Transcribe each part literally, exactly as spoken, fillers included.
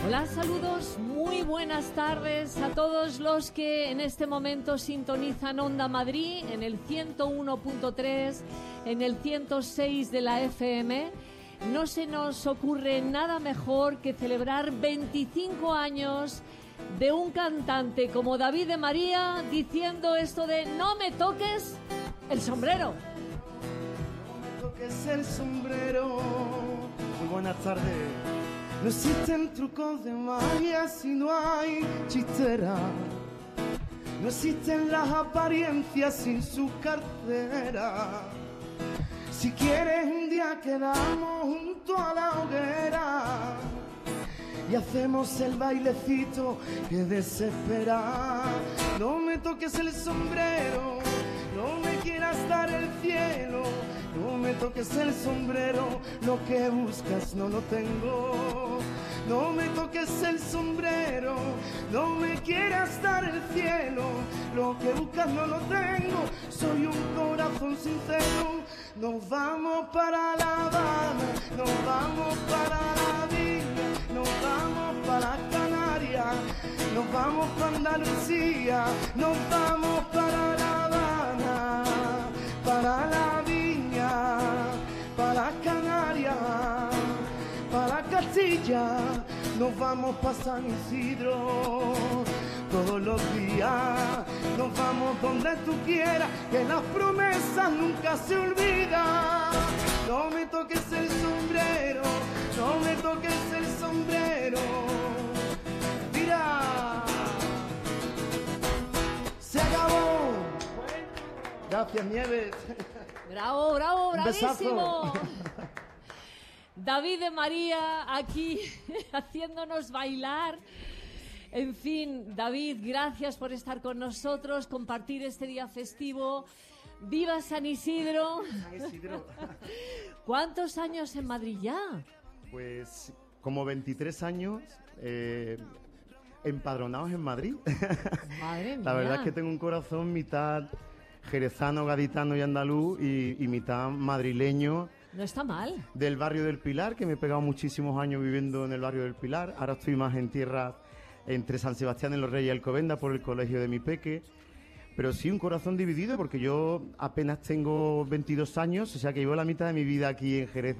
Hola, saludos, muy buenas tardes a todos los que en este momento sintonizan Onda Madrid en el ciento uno punto tres, en el ciento seis de la F M. No se nos ocurre nada mejor que celebrar veinticinco años de un cantante como David de María diciendo esto de no me toques el sombrero. No me toques el sombrero. Muy buenas tardes. No existen trucos de magia si no hay chistera. No existen las apariencias sin su cartera. Si quieres un día quedamos junto a la hoguera y hacemos el bailecito que desespera. No me toques el sombrero, no me quieras dar el cielo. No me toques el sombrero, lo que buscas no lo tengo. No me toques el sombrero, no me quieras dar el cielo. Lo que buscas no lo tengo, soy un corazón sincero. Nos vamos para La Habana, nos vamos para la Villa, nos vamos para Canarias, nos vamos para Andalucía, nos vamos para La Habana, para la Viña, para Canarias, para Castilla, nos vamos para San Isidro. Todos los días nos vamos donde tú quieras, que las promesas nunca se olvidan. No me toques el sombrero, no me toques el sombrero. Mira, se acabó. Gracias, Nieves. Bravo, bravo, bravísimo. David de María aquí haciéndonos bailar. En fin, David, gracias por estar con nosotros, compartir este día festivo. ¡Viva San Isidro! San Isidro. ¿Cuántos años en Madrid ya? Pues como veintitrés años eh, empadronados en Madrid. Madre mía. La verdad es que tengo un corazón mitad jerezano, gaditano y andaluz y, y mitad madrileño. No está mal. Del barrio del Pilar, que me he pegado muchísimos años viviendo en el barrio del Pilar. Ahora estoy más en tierra entre San Sebastián de los Reyes y Alcobendas por el colegio de mi peque. Pero sí un corazón dividido porque yo apenas tengo veintidós años, o sea que llevo la mitad de mi vida aquí en Jerez.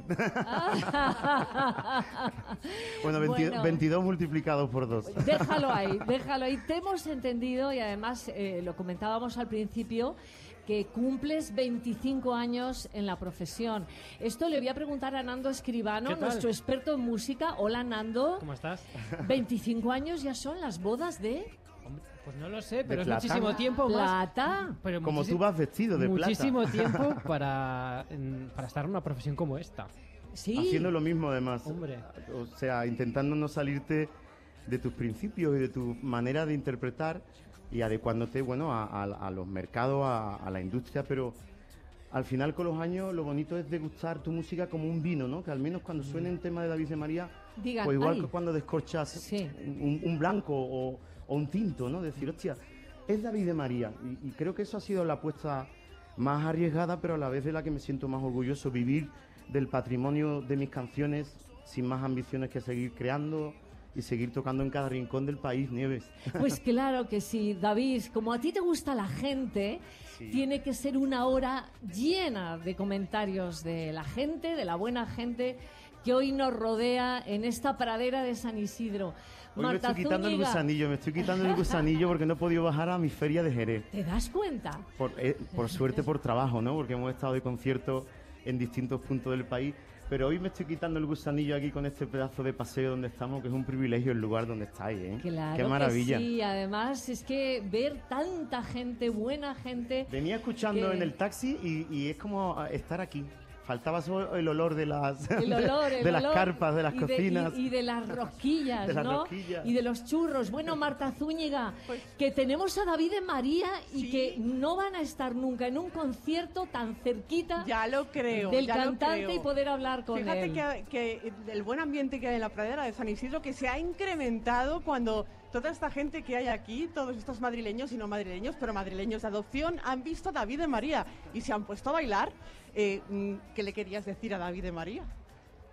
bueno, veinte, bueno, veintidós multiplicados por dos. Déjalo ahí, déjalo ahí. Te hemos entendido y además eh, lo comentábamos al principio, que cumples veinticinco años en la profesión. Esto le voy a preguntar a Nando Escribano, nuestro experto en música. Hola, Nando. ¿Cómo estás? veinticinco años ya son las bodas de... Hombre, pues no lo sé, pero es plata. muchísimo tiempo más. ¿Plata? Pero como tú vas vestido de muchísimo plata. Muchísimo tiempo para, en, para estar en una profesión como esta. Sí. Haciendo lo mismo, además. Hombre. O sea, intentando no salirte de tus principios y de tu manera de interpretar y adecuándote, bueno, a, a, a los mercados, a, a la industria, pero al final con los años lo bonito es degustar tu música como un vino, ¿no? Que al menos cuando suene el tema de David de María, Digan, pues igual ay. que cuando descorchas Sí. un, un blanco o, o un tinto, ¿no? Decir, hostia, es David de María. Y, y creo que eso ha sido la apuesta más arriesgada, pero a la vez de la que me siento más orgulloso, vivir del patrimonio de mis canciones sin más ambiciones que seguir creando y seguir tocando en cada rincón del país, Nieves. Pues claro que sí, David, como a ti te gusta la gente, sí. Tiene que ser una hora llena de comentarios de la gente, de la buena gente que hoy nos rodea en esta pradera de San Isidro. Hoy Marta me estoy quitando Zúñiga. el gusanillo, me estoy quitando el gusanillo porque no he podido bajar a mi feria de Jerez. ¿Te das cuenta? Por, eh, por suerte, por trabajo, ¿no? Porque hemos estado de concierto en distintos puntos del país. Pero hoy me estoy quitando el gusanillo aquí con este pedazo de paseo donde estamos, que es un privilegio el lugar donde estáis, ¿eh? Claro. Qué maravilla. Que sí, además es que ver tanta gente, buena gente. Venía escuchando que... en el taxi y, y es como estar aquí. Faltaba solo el olor de las, el olor, de, el de las olor, carpas, de las y cocinas. De, y, y de las rosquillas, de las ¿no? rosquillas. Y de los churros. Bueno, Marta Zúñiga, pues, que tenemos a David de María y sí. que no van a estar nunca en un concierto tan cerquita ya lo creo, del ya cantante lo creo. y poder hablar con Fíjate él. Fíjate que, que el buen ambiente que hay en la pradera de San Isidro, que se ha incrementado cuando toda esta gente que hay aquí, todos estos madrileños y no madrileños, pero madrileños de adopción, han visto a David de María y se han puesto a bailar. Eh, ¿Qué le querías decir a David de María?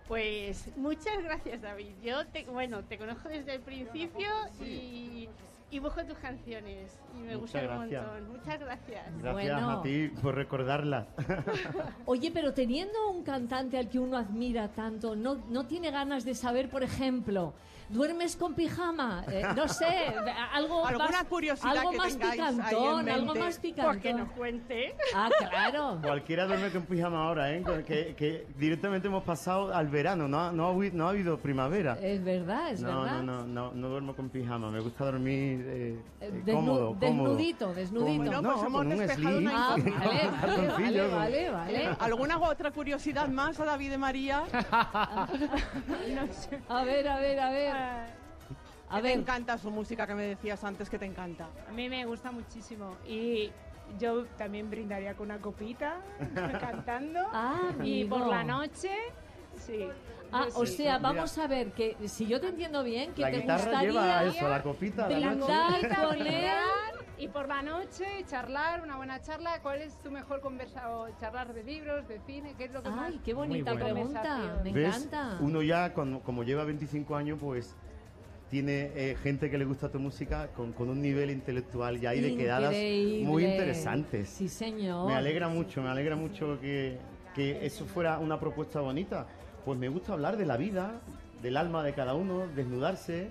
Pues muchas gracias, David. Yo, te, bueno, te conozco desde el principio y, y busco tus canciones y me Muchas gustan un gracias. montón. Muchas gracias. Gracias Bueno. a ti por recordarlas. Oye, pero teniendo un cantante al que uno admira tanto, ¿no, no tiene ganas de saber, por ejemplo, ¿duermes con pijama? Eh, no sé, algo Alguna más, curiosidad algo que más tengáis ahí en picantón, algo mente. más picantón. Porque nos cuente. Ah, claro. Cualquiera duerme con pijama ahora, ¿eh? Que, que directamente hemos pasado al verano, no ha, no ha, habi- no ha habido primavera. Es verdad, es No, verdad. no, no, no, no duermo con pijama, me gusta dormir eh, Eh, eh, desnu- cómodo, cómodo. desnudito, desnudito. Cómodo. No, pues No, hemos con un despejado sling. una Ah, incógnita. vale, vale, vale, Calzoncillo, con- vale, vale. ¿Alguna otra curiosidad más a David y María? No sé. A ver, a ver, a ver. Ah, A Que te ver, encanta su música que me decías antes que te encanta. A mí me gusta muchísimo y yo también brindaría con una copita cantando Ah, y amigo. por la noche, sí. Ah, yo o sí. sea, Mira. vamos a ver, que si yo te entiendo bien, que La te guitarra lleva gustaría eso, la copita, la noche. brindar con él. Y por la noche charlar, una buena charla. ¿Cuál es tu mejor conversa? O charlar de libros, de cine, ¿qué es lo que más? Ay, qué bonita Muy buena. pregunta, me ¿Ves? encanta. Uno ya, cuando, como lleva veinticinco años, pues tiene eh, gente que le gusta tu música con, con un nivel intelectual ya y de quedadas Increíble. muy interesantes. Sí, señor. Me alegra mucho, me alegra mucho que, que eso fuera una propuesta bonita. Pues me gusta hablar de la vida, del alma de cada uno, desnudarse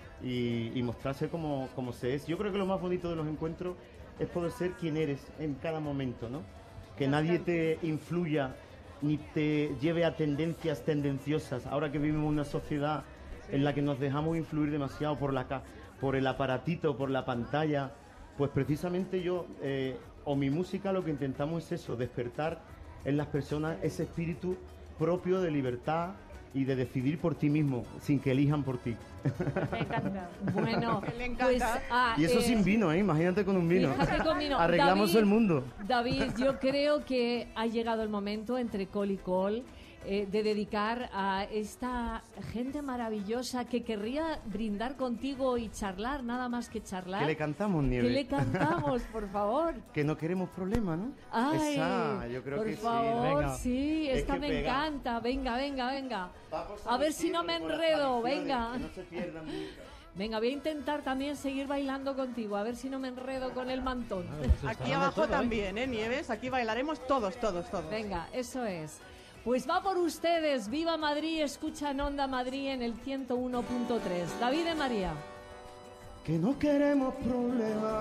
y, y mostrarse como, como se es. Yo creo que lo más bonito de los encuentros es poder ser quien eres en cada momento, ¿no? Que nadie te influya ni te lleve a tendencias tendenciosas. Ahora que vivimos en una sociedad en la que nos dejamos influir demasiado por la ca- por el aparatito, por la pantalla, pues precisamente yo eh, o mi música lo que intentamos es eso, despertar en las personas ese espíritu propio de libertad y de decidir por ti mismo, sin que elijan por ti. Me encanta. Bueno, Le encanta. pues... ah, Y eso eh, sin vino, ¿eh? Imagínate con un vino. Fíjate con vino. Arreglamos David, el mundo. David, yo creo que ha llegado el momento entre Col y Col eh, de dedicar a esta gente maravillosa que querría brindar contigo y charlar, nada más que charlar. Que le cantamos, Que Nieve. le cantamos, por favor. Que no queremos problemas, ¿no? Ay, Esa, yo creo por que favor, sí. Venga. sí, Es esta que me pega. encanta. Venga, venga, venga. Vamos A ver si no me con las enredo, tradiciones, venga. que no se pierdan nunca. Venga, voy a intentar también seguir bailando contigo, a ver si no me enredo con el mantón. Aquí abajo también, ¿eh, Nieves? Aquí bailaremos todos, todos, todos. Venga, eso es. Pues va por ustedes. Viva Madrid, escuchan Onda Madrid en el ciento uno punto tres. David y María. Que no queremos problemas,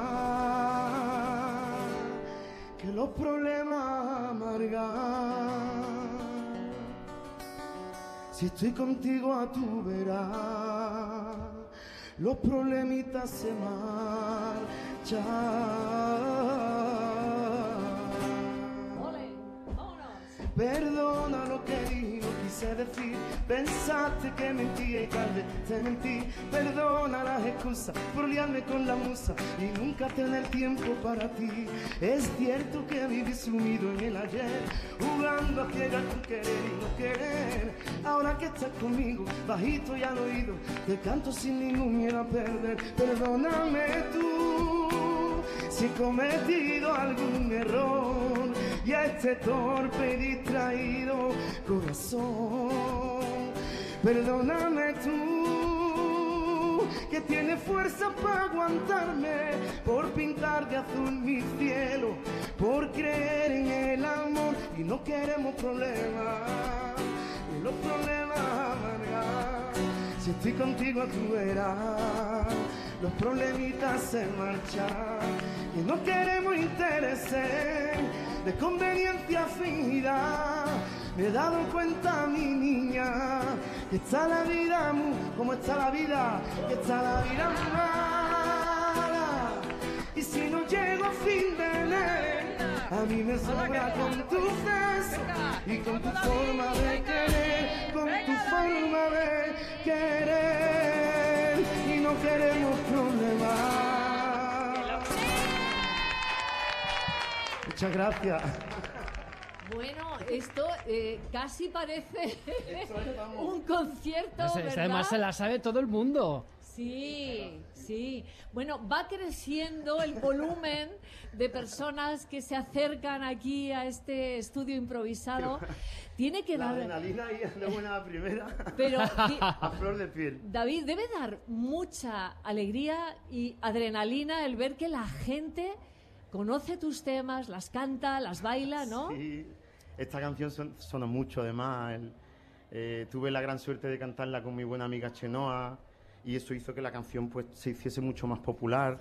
que los problemas amargan. Si estoy contigo a tu verás, los problemitas se marchan. Ole, vámonos. Perdona lo que dije, no quise decir. Pensaste que mentía y tal vez te mentí. Perdona las excusas por liarme con la musa y nunca tener tiempo para ti. Es cierto que viví sumido en el ayer, jugando a ciegas con querer y no querer. Ahora que estás conmigo, bajito y al oído, te canto sin ningún miedo a perder. Perdóname tú si he cometido algún error y a este torpe y distraído corazón. Perdóname tú que tienes fuerza para aguantarme, por pintar de azul mi cielo, por creer en el amor y no queremos problemas, y los problemas amargar. Si estoy contigo tú verás, los problemitas se marchan. Y no queremos intereses de conveniencia fingida. Me he dado cuenta, mi niña, que está la vida muy, como está la vida, que está la vida mala. Y si no llego a fin de mes, a mí me sobra con tu beso y con tu forma de querer, con tu forma de querer. Y no queremos problemas. Muchas gracias. Bueno, esto eh, casi parece un concierto, Esta- ¿verdad? esta además se la sabe todo el mundo. Sí, Sí, sí. Bueno, va creciendo el volumen de personas que se acercan aquí a este estudio improvisado. Tiene que La dar... adrenalina y de buena primera. Pero a flor de piel. David, debe dar mucha alegría y adrenalina el ver que la gente conoce tus temas, las canta, las baila, ¿no? Sí, esta canción son, suena mucho, además. El, eh, tuve la gran suerte de cantarla con mi buena amiga Chenoa y eso hizo que la canción pues se hiciese mucho más popular.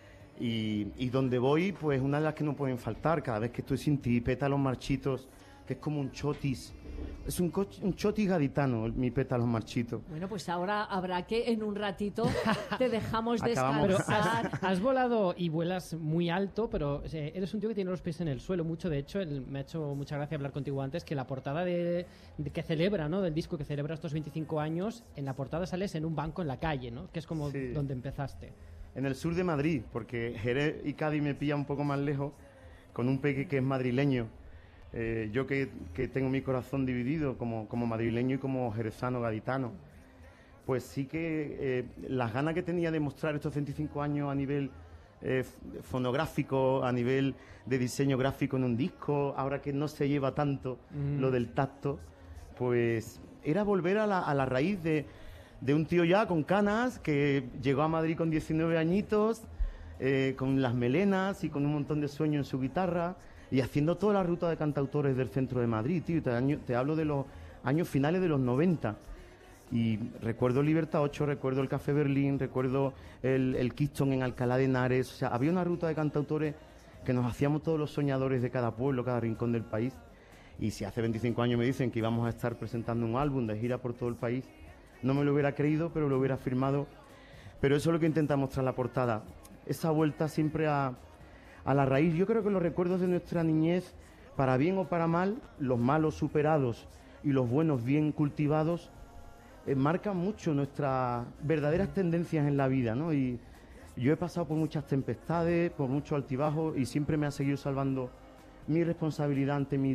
Y, y donde voy, pues una de las que no pueden faltar, cada vez que estoy sin ti, Pétalos Marchitos, que es como un chotis. Es un, co un chotis gaditano, mi Pétalos Marchitos. Bueno, pues ahora habrá que en un ratito te dejamos Acabamos. descansar. Has, has volado y vuelas muy alto, pero eh, eres un tío que tiene los pies en el suelo mucho. De hecho, el, me ha hecho mucha gracia hablar contigo antes, que la portada de, de que celebra, ¿no? Del disco que celebra estos veinticinco años, en la portada sales en un banco en la calle, ¿no? Que es como Sí. donde empezaste. En el sur de Madrid, porque Jerez y Cádiz me pilla un poco más lejos, con un peque que es madrileño. Eh, yo que, que tengo mi corazón dividido como, como madrileño y como jerezano, gaditano, pues sí que eh, las ganas que tenía de mostrar estos veinticinco años a nivel eh, fonográfico, a nivel de diseño gráfico en un disco, ahora que no se lleva tanto Mm. lo del tacto, pues era volver a la, a la raíz de, de un tío ya con canas que llegó a Madrid con diecinueve añitos, eh, con las melenas y con un montón de sueños en su guitarra y haciendo toda la ruta de cantautores del centro de Madrid, tío. Te, año, te hablo de los años finales de los noventa. Y recuerdo Libertad ocho, recuerdo el Café Berlín, recuerdo el, el Kingston en Alcalá de Henares. O sea, había una ruta de cantautores que nos hacíamos todos los soñadores de cada pueblo, cada rincón del país. Y si hace veinticinco años me dicen que íbamos a estar presentando un álbum de gira por todo el país, no me lo hubiera creído, pero lo hubiera firmado. Pero eso es lo que intenta mostrar la portada. Esa vuelta siempre a... a la raíz. Yo creo que los recuerdos de nuestra niñez, para bien o para mal, los malos superados y los buenos bien cultivados, eh, marcan mucho nuestras verdaderas tendencias en la vida, ¿no? Y yo he pasado por muchas tempestades, por muchos altibajos y siempre me ha seguido salvando mi responsabilidad ante mi,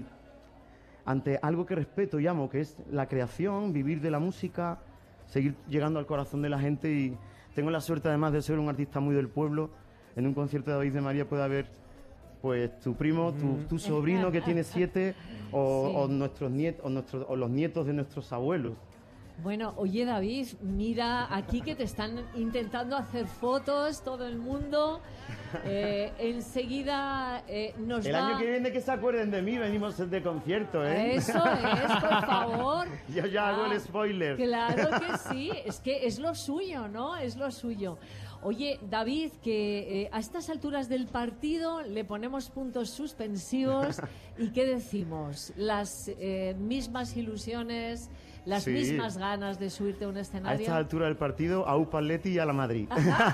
ante algo que respeto y amo, que es la creación, vivir de la música, seguir llegando al corazón de la gente. Y tengo la suerte además de ser un artista muy del pueblo. En un concierto de David de María puede haber pues tu primo, tu, tu sobrino que tiene siete o, Sí. o nuestros nietos o, nuestros, o los nietos de nuestros abuelos. Bueno, oye David, mira aquí que te están intentando hacer fotos todo el mundo. Eh, enseguida eh, nos El va... año que viene que se acuerden de mí, venimos de concierto, ¿eh? Eso es, por favor. Yo ya hago Ah, el spoiler. Claro que sí, es que es lo suyo, ¿no? Es lo suyo. Oye, David, que eh, a estas alturas del partido le ponemos puntos suspensivos y ¿qué decimos? Las eh, mismas ilusiones, las Sí. mismas ganas de subirte a un A escenario. esta altura del partido, a Upa Atleti y a la Madrid.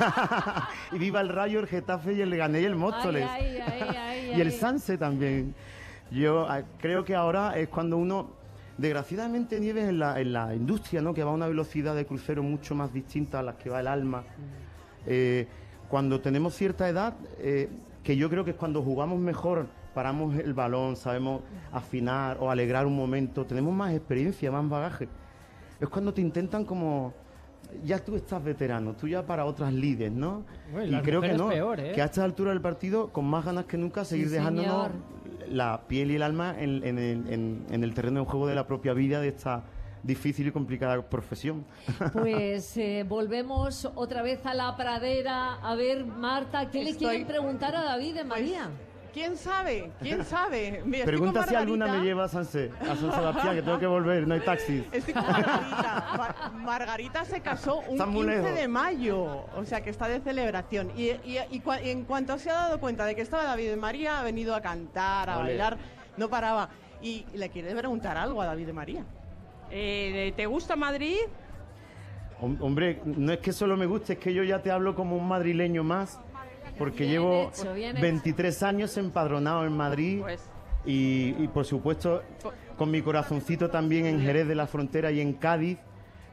Y viva el Rayo, el Getafe y el Leganés y el Móstoles. Ay, ay, ay, ay, Y el ay. Sanse también. Yo ah, creo que ahora es cuando uno, desgraciadamente, Nieves, en la, en la industria, ¿no? Que va a una velocidad de crucero mucho más distinta a la que va el alma. Eh, cuando tenemos cierta edad, eh, que yo creo que es cuando jugamos mejor, paramos el balón, sabemos afinar o alegrar un momento, tenemos más experiencia, más bagaje. Es cuando te intentan como... Ya tú estás veterano, tú ya para otras lides, ¿no? Bueno, y las creo que mujeres no, peor, ¿eh? que a esta altura del partido, con más ganas que nunca, seguir Sí, dejándonos señor. la piel y el alma en, en el, en- en el terreno de juego de la propia vida de esta difícil y complicada profesión. Pues eh, volvemos otra vez a la pradera. A ver, Marta, ¿qué le Estoy- quieren preguntar a David de María? ¿Quién sabe? ¿Quién sabe? Mira, estoy Pregunta con si alguna me Margarita. lleva a Sanse, a San Sebastián, que tengo que volver, no hay taxis. Estoy con Margarita. Mar- Margarita se casó un Está muy quince lejos. de mayo, o sea que está de celebración. Y, y- y cua- en cuanto se ha dado cuenta de que estaba David de María, ha venido a cantar, a Ole. bailar, no paraba. Y le quiere preguntar algo a David de María. Eh, ¿Te gusta Madrid? Hom- Hombre, no es que solo me guste, es que yo ya te hablo como un madrileño más, porque Bien llevo hecho, bien hecho. veintitrés años empadronado en Madrid Pues y, y, por supuesto con mi corazoncito también en Jerez de la Frontera y en Cádiz,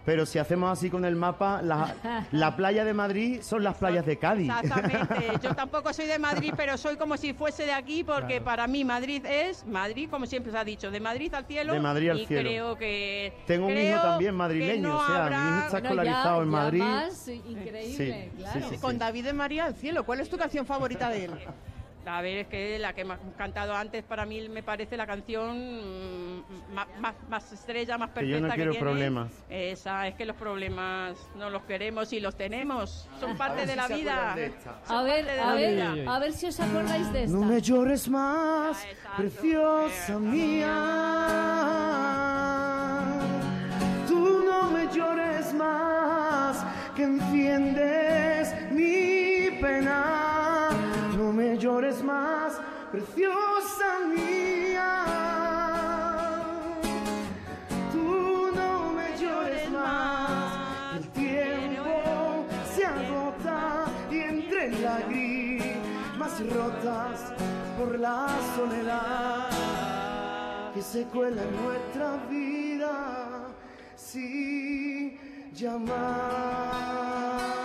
Pero si hacemos así con el mapa, la, la playa de Madrid son las playas de Cádiz. Exactamente. Yo tampoco soy de Madrid, pero soy como si fuese de aquí, porque Claro. para mí Madrid es Madrid, como siempre se ha dicho, de Madrid al cielo. De Madrid al y cielo. creo que Tengo un creo hijo también que madrileño, no o sea, habrá- mi hijo está Bueno, escolarizado ya- en ya Madrid. más, increíble, Sí, claro. sí, sí, Con David de María al cielo. ¿Cuál es tu canción favorita de él? A ver, es que la que hemos cantado antes para mí me parece la canción mm, más, más, más estrella, más Que perfecta yo no quiero tiene. problemas. Esa, es que los problemas no los queremos y los tenemos. Son A parte ver de si la se vida. acuerdan de esta. A ver, parte de a la ver, vida. a ver si os acordáis de esta. No me llores más, Ah, exacto. preciosa Eh, mía. Tú no me llores más, que enciendes mi pena. No me llores más, preciosa mía. Tú no me llores más. El tiempo se agota y entre lágrimas rotas por la soledad que se cuela en nuestra vida sin llamar.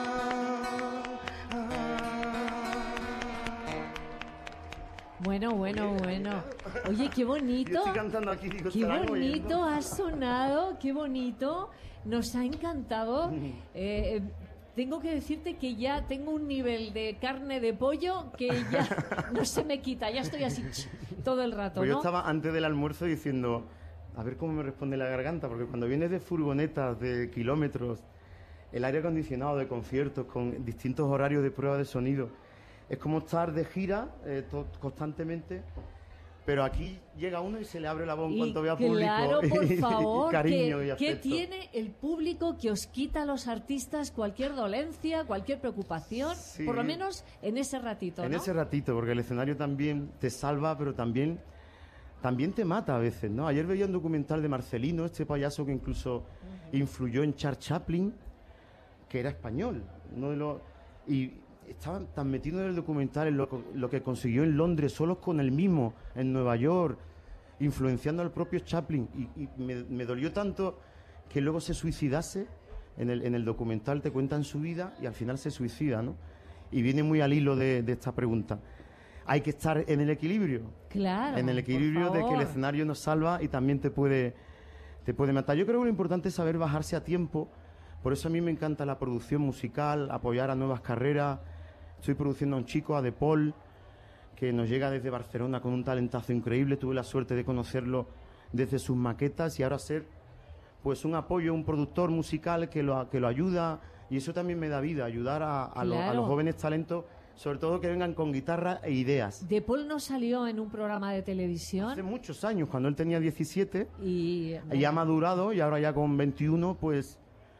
Bueno, bueno, bueno. Oye, qué bonito. Yo estoy cantando aquí, digo, Qué ¿estarán bonito oyendo? ha sonado, qué bonito. Nos ha encantado. Eh, tengo que decirte que ya tengo un nivel de carne de pollo que ya no se me quita. Ya estoy así ch, todo el rato, Pues yo ¿no? estaba antes del almuerzo diciendo, a ver cómo me responde la garganta, porque cuando vienes de furgonetas de kilómetros, el aire acondicionado de conciertos con distintos horarios de prueba de sonido, es como estar de gira eh, to- constantemente, pero aquí llega uno y se le abre la voz en Y cuanto vea público claro, por y, favor, y cariño ¿qué, y qué afecto. tiene el público que os quita a los artistas cualquier dolencia, cualquier preocupación? Sí. Por lo menos en ese ratito, En ¿no? ese ratito, porque el escenario también te salva, pero también, también te mata a veces, ¿no? Ayer veía un documental de Marcelino, este payaso que incluso influyó en Charles Chaplin, que era español, uno de los... Y estaba tan metido en el documental, en lo, co- lo que consiguió en Londres, solo con el mismo, en Nueva York, influenciando al propio Chaplin. Y, y me, me dolió tanto que luego se suicidase. En el, en el documental te cuentan su vida y al final se suicida, ¿no? Y viene muy al hilo de, de esta pregunta. Hay que estar en el equilibrio. Claro, En el por equilibrio de que el favor. escenario nos salva y también te puede, te puede matar. Yo creo que lo importante es saber bajarse a tiempo. Por eso a mí me encanta la producción musical, apoyar a nuevas carreras. Estoy produciendo a un chico, a De Paul, que nos llega desde Barcelona con un talentazo increíble. Tuve la suerte de conocerlo desde sus maquetas y ahora ser pues un apoyo, un productor musical que lo, que lo ayuda. Y eso también me da vida, ayudar a, a, los, a Claro. los jóvenes talentos, sobre todo que vengan con guitarra e ideas. De Paul no salió en un programa de televisión Hace muchos años, cuando él tenía diecisiete, y... y ha madurado y ahora ya con veintiuno, pues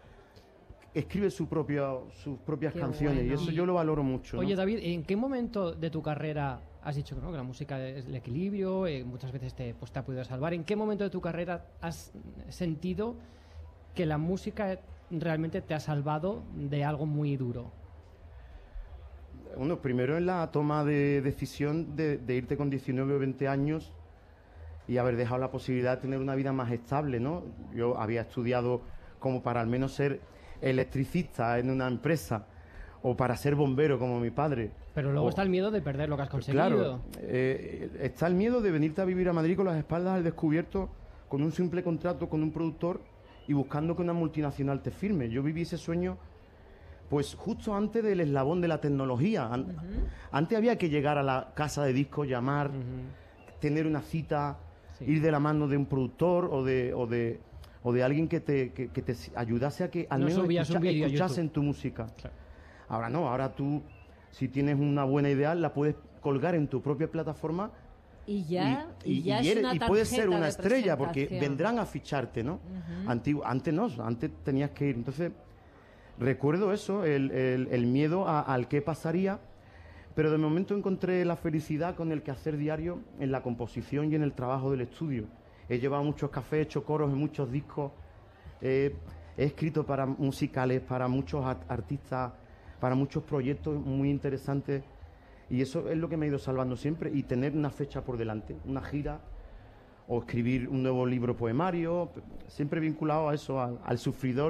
escribe su propio, sus propias Qué canciones bueno. y eso yo lo valoro mucho. ¿no? Oye, David, ¿en qué momento de tu carrera has dicho ¿no? que la música es el equilibrio, eh, muchas veces te, pues, te ha podido salvar? ¿En qué momento de tu carrera has sentido que la música realmente te ha salvado de algo muy duro? Bueno, primero en la toma de decisión de, de irte con diecinueve o veinte años y haber dejado la posibilidad de tener una vida más estable, ¿no? Yo había estudiado como para al menos ser electricista en una empresa o para ser bombero como mi padre. Pero luego O- está el miedo de perder lo que has conseguido. Claro, eh, está el miedo de venirte a vivir a Madrid con las espaldas al descubierto, con un simple contrato con un productor y buscando que una multinacional te firme. Yo viví ese sueño pues justo antes del eslabón de la tecnología. An- Antes había que llegar a la casa de discos, llamar, tener una cita, Sí. ir de la mano de un productor o de, o de, o de alguien que te, que, que te ayudase a que al No menos subías un vídeo a escuchasen YouTube. tu música. Claro. Ahora no, ahora tú, si tienes una buena idea, la puedes colgar en tu propia plataforma Y ya, y, y, ya y es eres- una y puedes ser tarjeta una de estrella porque presentación. vendrán a ficharte, ¿no? Antigu- antes no, antes tenías que ir. Entonces, recuerdo eso, el, el- el miedo a- al qué pasaría, pero de momento encontré la felicidad con el quehacer diario en la composición y en el trabajo del estudio. He llevado muchos cafés, he hecho coros en muchos discos, eh, he escrito para musicales, para muchos art- artistas, para muchos proyectos muy interesantes. Y eso es lo que me ha ido salvando siempre. Y tener una fecha por delante, una gira, o escribir un nuevo libro poemario, siempre vinculado a eso, al, al sufridor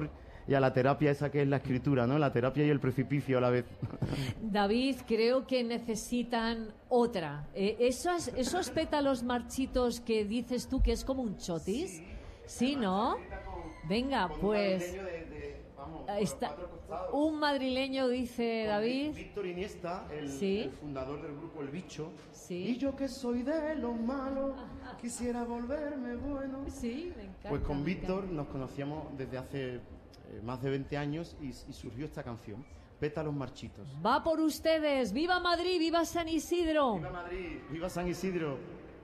y a la terapia esa que es la escritura, ¿no? La terapia y el precipicio a la vez. David, creo que necesitan otra. Eh, esos, esos pétalos marchitos que dices tú que es como un chotis, ¿sí, no? Venga, pues... Está, un madrileño, dice David. Víctor Iniesta, el, ¿sí? el fundador del grupo El Bicho. ¿Sí? Y yo que soy de los malos, quisiera volverme bueno. Sí, me encanta. Pues con Víctor nos conocíamos desde hace eh, más de veinte años y, y surgió esta canción, Pétalos Marchitos. Va por ustedes. ¡Viva Madrid! ¡Viva San Isidro! ¡Viva Madrid! ¡Viva San Isidro!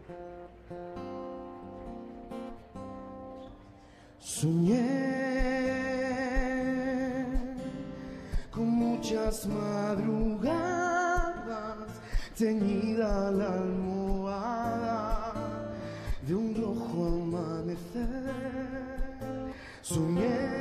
Soñé con muchas madrugadas, teñida la almohada de un rojo amanecer. Soñé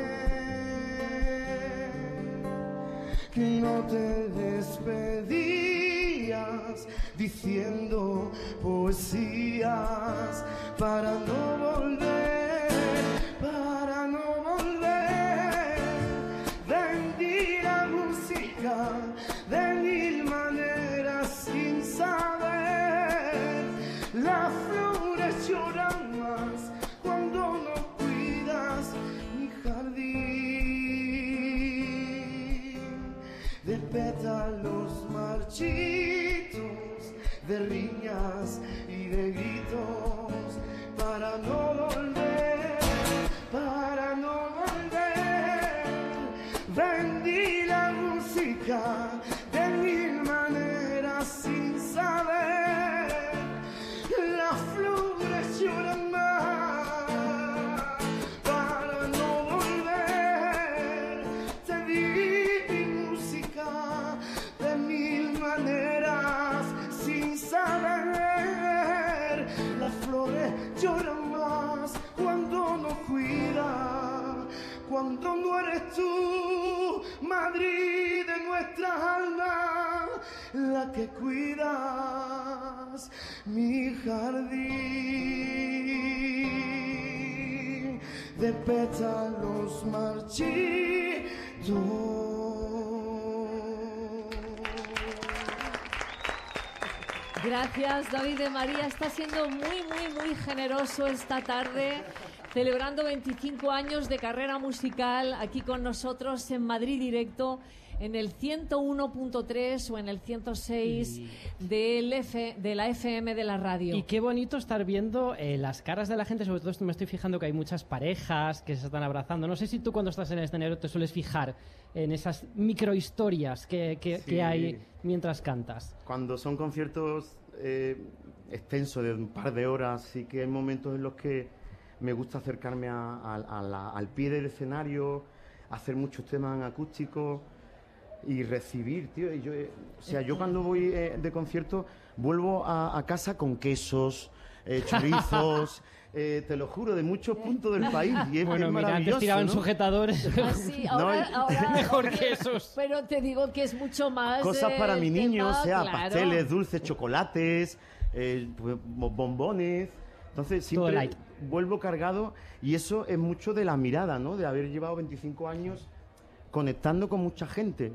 que no te despedías diciendo poesías para no volver, para no volver. Vendí la música de mil maneras sin saber. Las flores lloran más cuando no cuidas mi jardín. De pétalos marchitos, de riñas y de gritos, para no volver, para no volver. Vendí la música de mil maneras sin saber. Las flores lloran más para no volver. Te di mi música de mil maneras sin saber. Las flores lloran más cuando no cuida, cuando no eres tú, Madrid de nuestras almas, la que cuidas mi jardín de pétalos marchitos. Gracias, David de María. Está siendo muy, muy, muy generoso esta tarde, celebrando veinticinco años de carrera musical aquí con nosotros en Madrid Directo, en el ciento uno punto tres o en el ciento seis del F, de la F M de la radio. Y qué bonito estar viendo eh, las caras de la gente, sobre todo me estoy fijando que hay muchas parejas que se están abrazando. No sé si tú cuando estás en el escenario te sueles fijar en esas microhistorias que, que, sí. que hay mientras cantas. Cuando son conciertos eh, extensos de un par de horas, sí que hay momentos en los que me gusta acercarme a, a, a la, al pie del escenario, hacer muchos temas en acústico y recibir, tío. Y yo, eh, o sea, yo cuando voy eh, de concierto vuelvo a, a casa con quesos, eh, chorizos, eh, te lo juro, de muchos puntos del país. Y es, bueno, es mira, antes tiraban ¿no? sujetadores. Ah, sí, ahora, no, ahora, mejor que esos. Pero te digo que es mucho más. Cosas para eh, mi niño, tema, o sea, claro. pasteles, dulces, chocolates, eh, bombones. Entonces siempre vuelvo cargado y eso es mucho de la mirada, ¿no? De haber llevado veinticinco años conectando con mucha gente.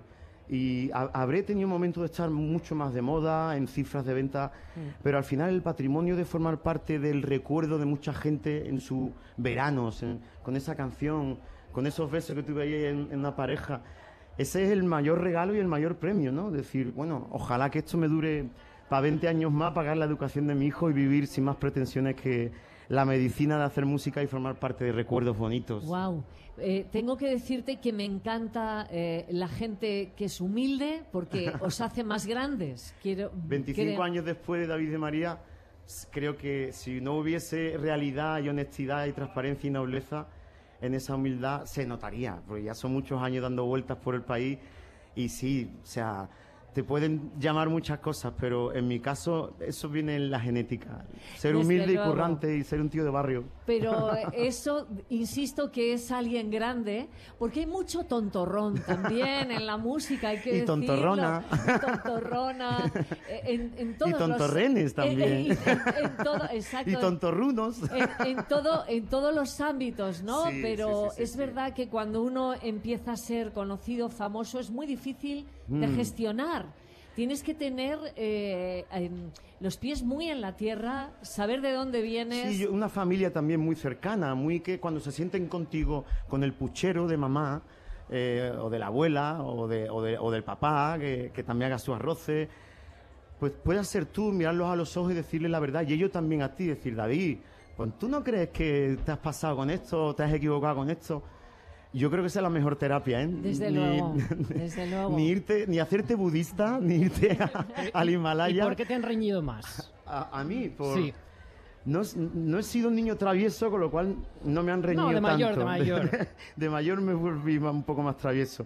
Y a, habré tenido momentos de estar mucho más de moda, en cifras de venta, mm. pero al final el patrimonio de formar parte del recuerdo de mucha gente en sus veranos, en, con esa canción, con esos besos que tuve ahí en, en una pareja, ese es el mayor regalo y el mayor premio, ¿no? Decir, bueno, ojalá que esto me dure para veinte años más, pagar la educación de mi hijo y vivir sin más pretensiones que la medicina de hacer música y formar parte de recuerdos bonitos. Wow. Eh, tengo que decirte que me encanta eh, la gente que es humilde porque os hace más grandes. Quiero, veinticinco creo... años después de David de María, creo que si no hubiese realidad y honestidad y transparencia y nobleza en esa humildad, se notaría, porque ya son muchos años dando vueltas por el país y sí, o sea, te pueden llamar muchas cosas, pero en mi caso eso viene en la genética. Ser Desde humilde luego. y currante y ser un tío de barrio. Pero eso, insisto, que es alguien grande, porque hay mucho tontorrón también en la música, hay que Y decirlo. tontorrona. Y tontorrona. eh, En, en todos Y tontorrenes los, también. en- en- en todo, exacto. Y tontorrunos. En, en todo, en todos los ámbitos, ¿no? Sí, Pero sí, sí, sí, es sí. verdad que cuando uno empieza a ser conocido, famoso, es muy difícil de Mm. gestionar. Tienes que tener eh, em, los pies muy en la tierra, saber de dónde vienes. Sí, yo- una familia también muy cercana, muy que cuando se sienten contigo con el puchero de mamá, eh, o de la abuela, o, de, o, de- o del papá, que, que también haga sus arroces, pues puedes ser tú, mirarlos a los ojos y decirles la verdad, y ellos también a ti, decir, David, pues tú no crees que te has pasado con esto, te has equivocado con esto. Yo creo que esa es la mejor terapia, ¿eh? Desde Ni- luego, desde luego. Ni irte, ni hacerte budista, ni irte a- al ¿Y Himalaya. por qué te han reñido más? A, a mí, por... Sí. No, es- no he sido un niño travieso, con lo cual no me han reñido No, de mayor, tanto. de mayor. De mayor me volví ma- un poco más travieso.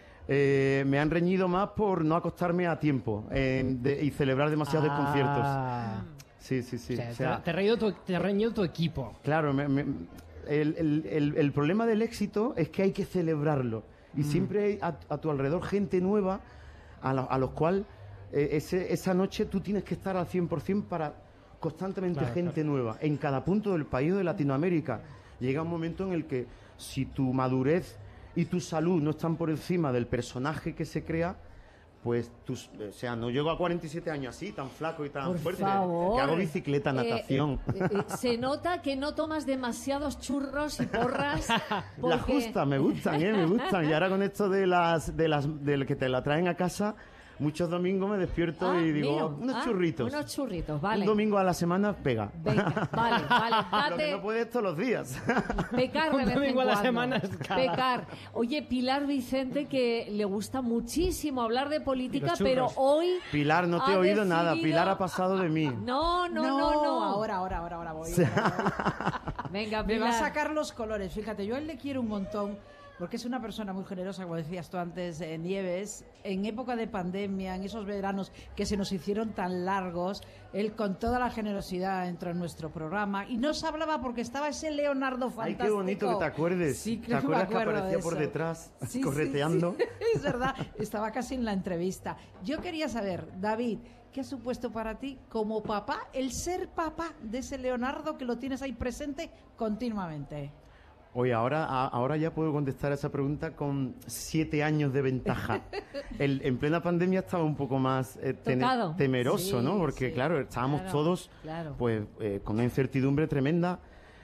Eh, me han reñido más por no acostarme a tiempo eh, de- y celebrar demasiados conciertos. Ah. Sí, sí, sí. O sea, O sea, te, te ha reñido tu, te ha reñido tu equipo. claro, me- me- el, el- el- el problema del éxito es que hay que celebrarlo. Mm. Y siempre hay a, a tu alrededor gente nueva a, la- a los cuales eh, ese- esa noche tú tienes que estar al cien por ciento para constantemente Claro, gente nueva. En cada punto del país o de Latinoamérica llega un momento en el que si tu madurez y tu salud no están por encima del personaje que se crea, pues tus, o sea, no llego a cuarenta y siete años así, tan flaco y tan Por fuerte, favor. que hago bicicleta, Eh, natación. eh, eh, se nota que no tomas demasiados churros y porras. La porque- justa, me gustan, ¿eh? Me gustan. Y ahora con esto de las, de las, del que te la traen a casa, muchos domingos me despierto Ah, y digo, mío. unos Ah, churritos. Unos churritos, vale. Un domingo a la semana pega. Venga, vale, vale. Lo que Date, no puedes todos los días. pecar de Un vez en domingo a la cuando. semana es cada. Pecar. Oye, Pilar Vicente, que le gusta muchísimo hablar de política, Los pero churros. hoy... Pilar, no te he ha oído nada. decidido- Pilar ha pasado de mí. No, no, no, no. Ahora, ahora, ahora, ahora voy. ahora voy. Venga, Me va a Pilar. sacar los colores. Fíjate, yo a él le quiero un montón porque es una persona muy generosa, como decías tú antes, eh, Nieves. En época de pandemia, en esos veranos que se nos hicieron tan largos, él con toda la generosidad entró en nuestro programa y nos hablaba porque estaba ese Leonardo Ay, fantástico. qué bonito que te acuerdes. Sí, ¿Te creo que me acuerdas que acuerdo de aparecía por eso. detrás, Sí, sí, correteando? sí. Es verdad, estaba casi en la entrevista. Yo quería saber, David, ¿qué ha supuesto para ti como papá el ser papá de ese Leonardo que lo tienes ahí presente continuamente? Oye, ahora, a- ahora ya puedo contestar a esa pregunta con siete años de ventaja. El- en plena pandemia estaba un poco más eh, tene- Tocado. temeroso, Sí, ¿no? Porque, sí. claro, estábamos Claro, todos claro. pues eh, con una incertidumbre tremenda.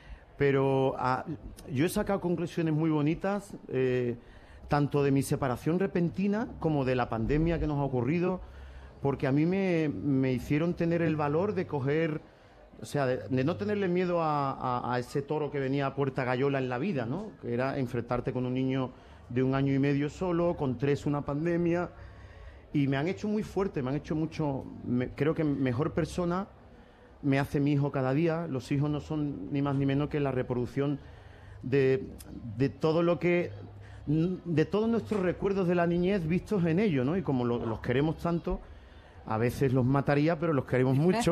Pero ah, yo he sacado conclusiones muy bonitas, eh, tanto de mi separación repentina como de la pandemia que nos ha ocurrido, porque a mí me, me hicieron tener el valor de coger, o sea, de, de no tenerle miedo a, a- a ese toro que venía a puerta gallola en la vida, ¿no? Que era enfrentarte con un niño de un año y medio solo, con tres una pandemia, y me han hecho muy fuerte, me han hecho mucho, me- creo que mejor persona me hace mi hijo cada día. Los hijos no son ni más ni menos que la reproducción de, de todo lo que, de todos nuestros recuerdos de la niñez vistos en ellos, ¿no? Y como lo- los queremos tanto, a veces los mataría, pero los queremos mucho.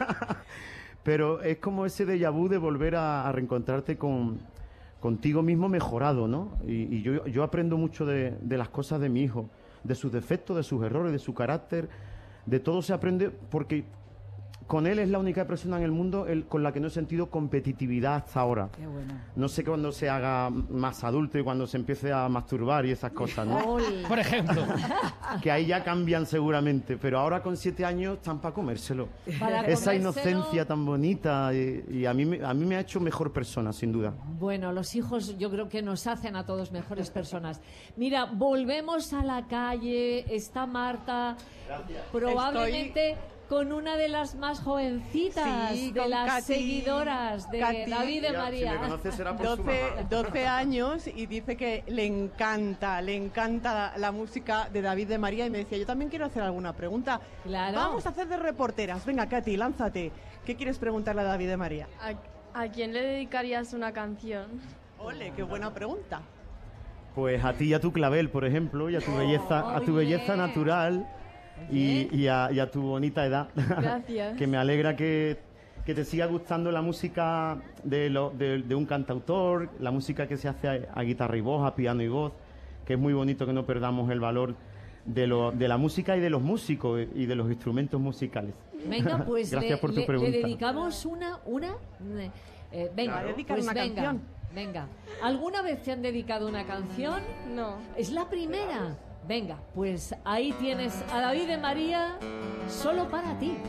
Pero es como ese déjà vu de volver a, a reencontrarte con, contigo mismo mejorado, ¿no? Y, y yo, yo aprendo mucho de, de las cosas de mi hijo, de sus defectos, de sus errores, de su carácter, de todo se aprende porque con él es la única persona en el mundo el- con la que no he sentido competitividad hasta ahora. Qué bueno. No sé cuándo se haga más adulto y cuando se empiece a masturbar y esas cosas, ¿no? Ole. Por ejemplo. Que ahí ya cambian seguramente, pero ahora con siete años están para comérselo. Para Esa comérselo- inocencia tan bonita y, y a, mí, me- a mí me ha hecho mejor persona, sin duda. Bueno, los hijos yo creo que nos hacen a todos mejores personas. Mira, volvemos a la calle, está Marta, probablemente con una de las más jovencitas Sí, de con las Katy- seguidoras de Katy. David de Ya, María. si me conoces será por su doce, mamá. doce años y dice que le encanta, le encanta la, la música de David de María y me decía, yo también quiero hacer alguna pregunta. Claro. Vamos a hacer de reporteras. Venga, Katy, lánzate. ¿Qué quieres preguntarle a David de María? ¿A, a quién le dedicarías una canción? Ole, qué buena pregunta. Pues a ti y a tu clavel, por ejemplo, y a tu belleza, a tu Oye. belleza natural, y, y, a, y a tu bonita edad. Gracias. Que me alegra que, que te siga gustando la música de, lo, de, de un cantautor, la música que se hace a, a guitarra y voz, a piano y voz, que es muy bonito que no perdamos el valor de, lo, de la música y de los músicos y de los instrumentos musicales. Venga, pues Gracias le, por tu le- pregunta. le dedicamos una... una eh, venga, Claro. dedicar pues una venga, canción. venga. ¿Alguna vez te han dedicado una canción? No. ¿Es la primera? Venga, pues ahí tienes a David de María, solo para ti.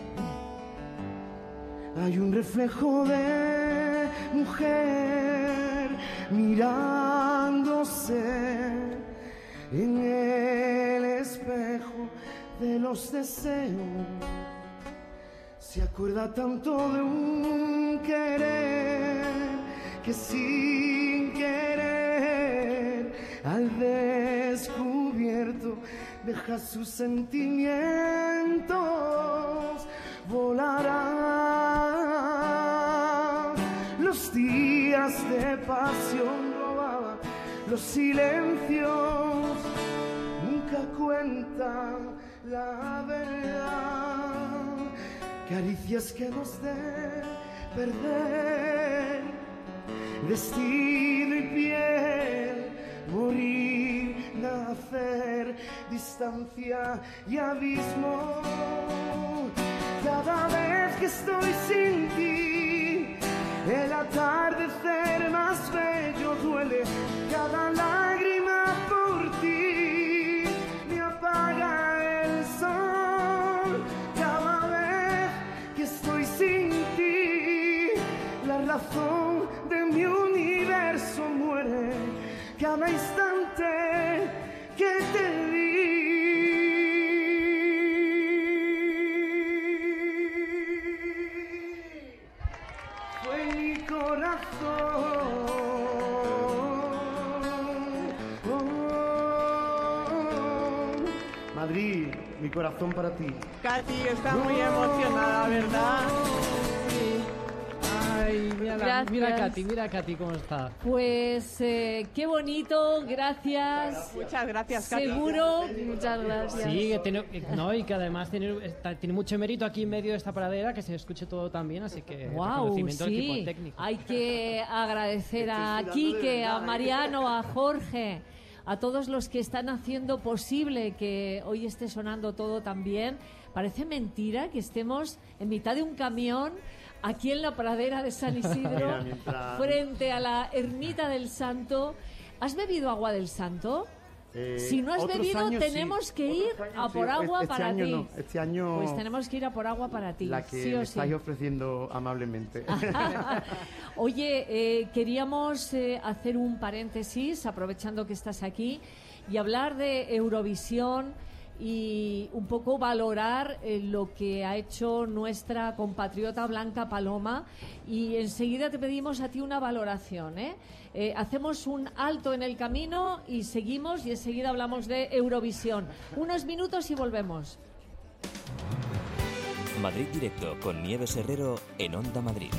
Hay un reflejo de mujer mirándose en el espejo de los deseos. Se acuerda tanto de un querer que sin querer al descubierto deja sus sentimientos volarán. Los días de pasión robaban los silencios, nunca cuentan la verdad. Caricias que nos den perder vestido y piel, morir, nacer, distancia y abismo. Cada vez que estoy sin ti, el atardecer más bello duele. Cada lágrima por ti me apaga el sol. Cada vez que estoy sin ti, la razón de mi universo muere. Cada instante que te vi fue mi corazón. Oh, Madrid, mi corazón para ti. Katy está muy emocionada, ¿verdad? Ay, mira, Gracias. mira a Katy, mira a Katy cómo está. Pues eh, qué bonito, gracias. Muchas gracias, Katy. Seguro. Muchas gracias. Sí, que tiene, eh, no, y que además tiene, está- tiene mucho mérito aquí en medio de esta paradera, que se escuche todo tan bien, así que Wow, reconocimiento al equipo sí. técnico. Hay que agradecer a Quique, a Mariano, a Jorge, a todos los que están haciendo posible que hoy esté sonando todo tan bien. Parece mentira que estemos en mitad de un camión aquí en la pradera de San Isidro, Mira, mientras- frente a la ermita del Santo. ¿Has bebido agua del Santo? Eh, Si no has otros bebido, años sí, tenemos que otros ir años a sí. por agua este para año ti. no, este año Pues tenemos que ir a por agua para ti, la que sí me o sí. estáis ofreciendo amablemente. Oye, eh, queríamos eh, hacer un paréntesis, aprovechando que estás aquí, y hablar de Eurovisión y un poco valorar eh, lo que ha hecho nuestra compatriota Blanca Paloma. Y enseguida te pedimos a ti una valoración, ¿eh? Eh, hacemos un alto en el camino y seguimos, y enseguida hablamos de Eurovisión. Unos minutos y volvemos. Madrid Directo con Nieves Herrero en Onda Madrid.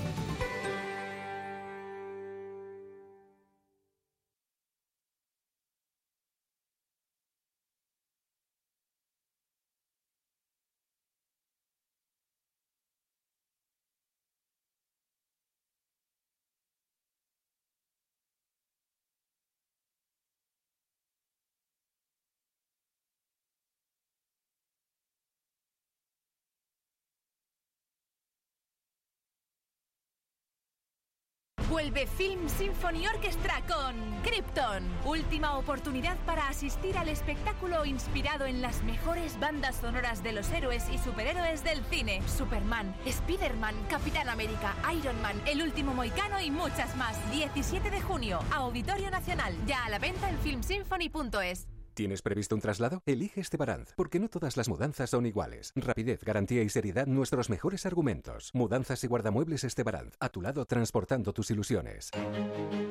Vuelve Film Symphony Orchestra con Krypton. Última oportunidad para asistir al espectáculo inspirado en las mejores bandas sonoras de los héroes y superhéroes del cine. Superman, Spider-Man, Capitán América, Iron Man, El Último Mohicano y muchas más. diecisiete de junio, Auditorio Nacional. Ya a la venta en film symphony punto es. ¿Tienes previsto un traslado? Elige Estebaranz, porque no todas las mudanzas son iguales. Rapidez, garantía y seriedad, nuestros mejores argumentos. Mudanzas y guardamuebles Estebaranz, a tu lado transportando tus ilusiones.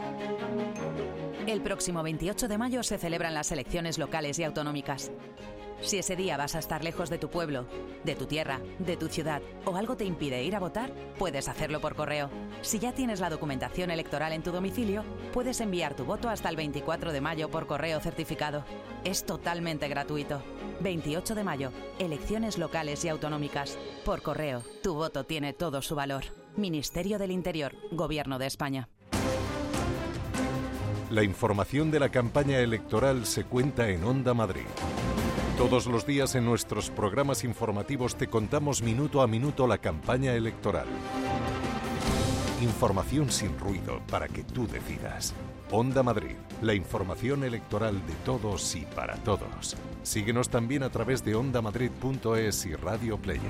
El próximo veintiocho de mayo se celebran las elecciones locales y autonómicas. Si ese día vas a estar lejos de tu pueblo, de tu tierra, de tu ciudad o algo te impide ir a votar, puedes hacerlo por correo. Si ya tienes la documentación electoral en tu domicilio, puedes enviar tu voto hasta el veinticuatro de mayo por correo certificado. Es totalmente gratuito. veintiocho de mayo, elecciones locales y autonómicas. Por correo, tu voto tiene todo su valor. Ministerio del Interior, Gobierno de España. La información de la campaña electoral se cuenta en Onda Madrid. Todos los días en nuestros programas informativos te contamos minuto a minuto la campaña electoral. Información sin ruido para que tú decidas. Onda Madrid, la información electoral de todos y para todos. Síguenos también a través de onda madrid punto es y Radio Player.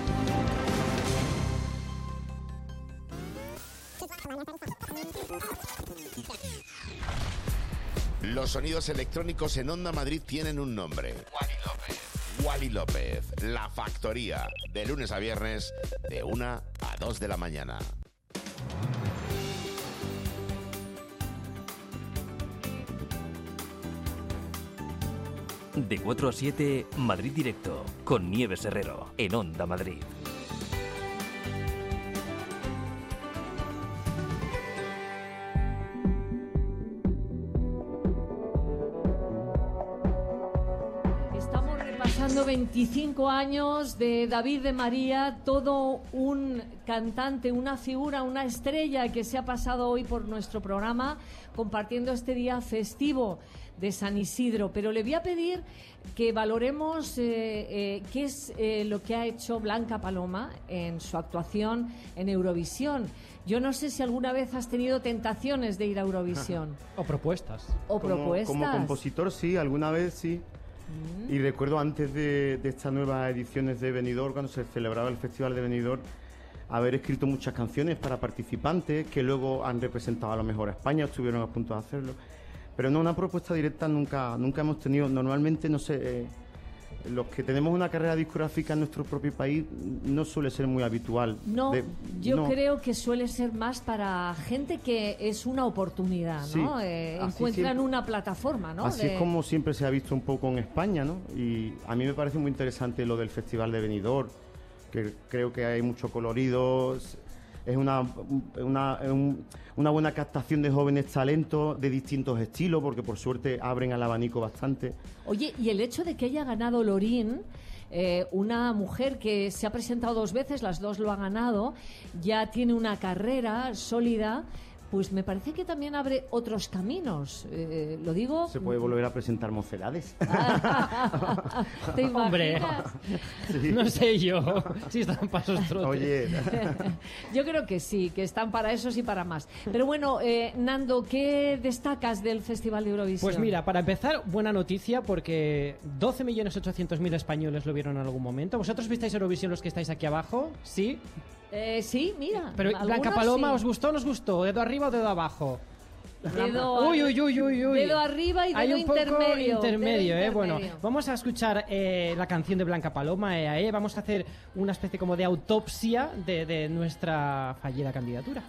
Los sonidos electrónicos en Onda Madrid tienen un nombre. Wally López. Wally López, La Factoría, de lunes a viernes, de una a dos de la mañana. De cuatro a siete, Madrid Directo, con Nieves Herrero, en Onda Madrid. veinticinco años de David de María, todo un cantante, una figura, una estrella que se ha pasado hoy por nuestro programa compartiendo este día festivo de San Isidro. Pero le voy a pedir que valoremos eh, eh, qué es eh, lo que ha hecho Blanca Paloma en su actuación en Eurovisión. Yo no sé si alguna vez has tenido tentaciones de ir a Eurovisión. O propuestas. O como, propuestas. Como compositor, sí, alguna vez sí. Y recuerdo antes de, de estas nuevas ediciones de Benidorm, cuando se celebraba el Festival de Benidorm, haber escrito muchas canciones para participantes que luego han representado a lo mejor a España, estuvieron a punto de hacerlo. Pero no, una propuesta directa nunca nunca hemos tenido. Normalmente, no sé, eh, los que tenemos una carrera discográfica en nuestro propio país no suele ser muy habitual. No, de, yo no. creo que suele ser más para gente que es una oportunidad, ¿no? Sí, eh, así encuentran siempre, una plataforma, ¿no? Así de... es como siempre se ha visto un poco en España, ¿no? Y a mí me parece muy interesante lo del Festival de Benidorm, que creo que hay mucho colorido. Es una, una, un, una buena captación de jóvenes talentos de distintos estilos, porque por suerte abren al abanico bastante. Oye, y el hecho de que haya ganado Lorín, eh, una mujer que se ha presentado dos veces, las dos lo ha ganado, ya tiene una carrera sólida, pues me parece que también abre otros caminos. Eh, lo digo... Se puede volver a presentar Mocedades. ¿Te imaginas? Hombre, sí. No sé yo si están para esos trotes. Oye. Yo creo que sí, que están para esos y para más. Pero bueno, eh, Nando, ¿qué destacas del Festival de Eurovisión? Pues mira, para empezar, buena noticia, porque doce millones ochocientos mil españoles lo vieron en algún momento. ¿Vosotros visteis Eurovisión, los que estáis aquí abajo? ¿Sí? Eh, sí, mira. Pero Blanca Paloma, sí. ¿os gustó o no os gustó? ¿Dedo arriba o dedo abajo? Dedo, uy, uy, uy, uy, uy. dedo arriba y dedo Hay un intermedio. Poco intermedio, dedo eh. intermedio. Bueno, vamos a escuchar eh, la canción de Blanca Paloma, E A E. Vamos a hacer una especie como de autopsia de, de nuestra fallida candidatura.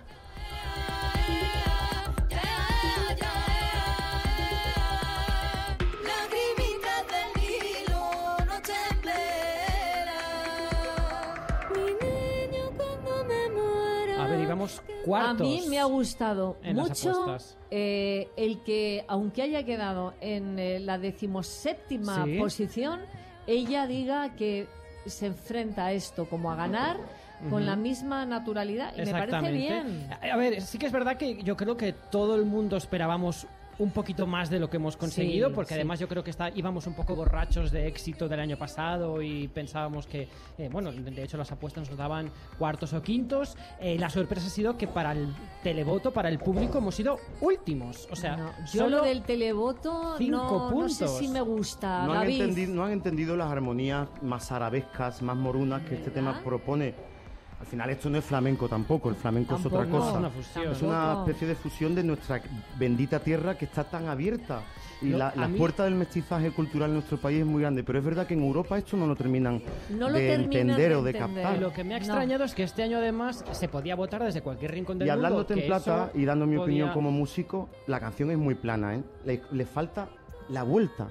Cuartos. A mí me ha gustado mucho las eh, el que, aunque haya quedado en eh, la decimoséptima ¿Sí? posición, ella diga que se enfrenta a esto como a ganar con uh-huh. la misma naturalidad y me parece bien. A ver, sí que es verdad que yo creo que todo el mundo esperábamos un poquito más de lo que hemos conseguido, sí, porque sí. además yo creo que está, íbamos un poco borrachos de éxito del año pasado y pensábamos que, eh, bueno, de hecho las apuestas nos daban cuartos o quintos. Eh, la sorpresa ha sido que para el televoto, para el público, hemos sido últimos. O sea, no, yo solo lo del televoto cinco no, puntos. no sé si me gusta, no han, David. entendido, no han entendido las armonías más arabescas, más morunas que este tema propone. Al final esto no es flamenco tampoco, el flamenco Tampoco, es otra cosa. Es una fusión. Es una especie de fusión de nuestra bendita tierra que está tan abierta. Y No, la, la mí... puerta del mestizaje cultural en nuestro país es muy grande, pero es verdad que en Europa esto no lo terminan no lo de terminan entender de o de entender. captar. Lo que me ha extrañado no. es que este año además se podía votar desde cualquier rincón del y mundo. hablándote en plata y dando mi podía... opinión como músico, la canción es muy plana, ¿eh? Le, le falta la vuelta. O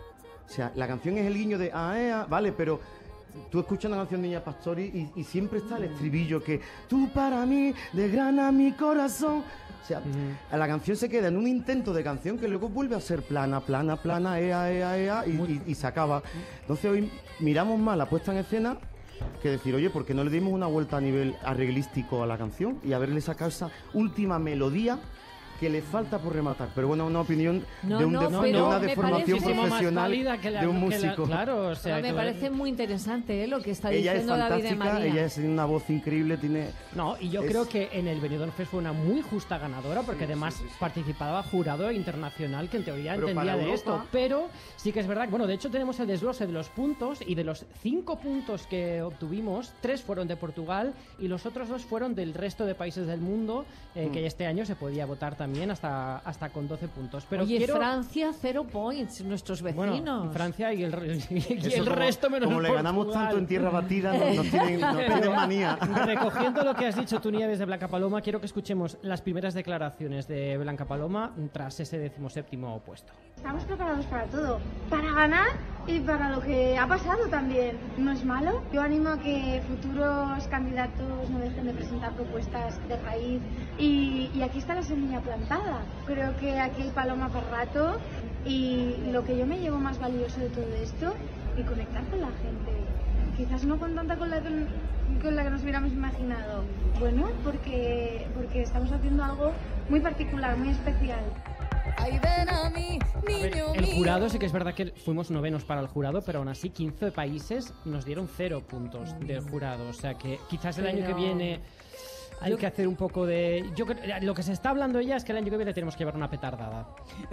O sea, la canción es el guiño de ah, eh, ah, vale, pero tú escuchas una canción de Niña Pastori y, y siempre está el estribillo que tú para mí desgrana mi corazón. O sea, uh-huh. la canción se queda en un intento de canción que luego vuelve a ser plana, plana, plana, ea, ea, ea, y, y, y se acaba. Entonces hoy miramos más la puesta en escena que decir, oye, ¿por qué no le dimos una vuelta a nivel arreglístico a la canción y haberle sacado esa última melodía que le falta por rematar? Pero bueno, una opinión no, de, un no, de, de una deformación parece... profesional la, de un músico. La, claro, o sea, no, me que... parece muy interesante, ¿eh? Lo que está ella diciendo es David de María. Ella es una voz increíble, tiene... No, y yo es... creo que en el Benidorm Fest fue una muy justa ganadora, porque sí, además sí, sí, sí. participaba jurado internacional que en teoría pero entendía de Europa... esto. Pero sí que es verdad, bueno, de hecho tenemos el desglose de los puntos, y de los cinco puntos que obtuvimos, tres fueron de Portugal y los otros dos fueron del resto de países del mundo, eh, mm. que este año se podía votar también hasta, hasta con doce puntos. Pero Oye, quiero... Francia, cero points, nuestros vecinos. Bueno, Francia y el, y el como, resto menos como le ganamos Portugal. tanto en tierra batida, nos, nos tienen, nos tienen manía. Recogiendo lo que has dicho tú, Nieves, de Blanca Paloma, quiero que escuchemos las primeras declaraciones de Blanca Paloma tras ese decimoséptimo puesto. Estamos preparados para todo, para ganar y para lo que ha pasado también. No es malo. Yo animo a que futuros candidatos no dejen de presentar propuestas de raíz y, y aquí está la semilla plantada. Creo que aquí hay paloma para rato y lo que yo me llevo más valioso de todo esto y conectar con la gente. Quizás no con tanta con la que, con la que nos hubiéramos imaginado. Bueno, porque, porque estamos haciendo algo muy particular, muy especial. Ay, ven a mí, niño a ver, el jurado, sí que es verdad que fuimos novenos para el jurado, pero aún así quince países nos dieron cero puntos mm. del jurado. O sea que quizás el pero... año que viene hay yo... que hacer un poco de... Yo creo, lo que se está hablando ya es que el año que viene tenemos que llevar una petardada.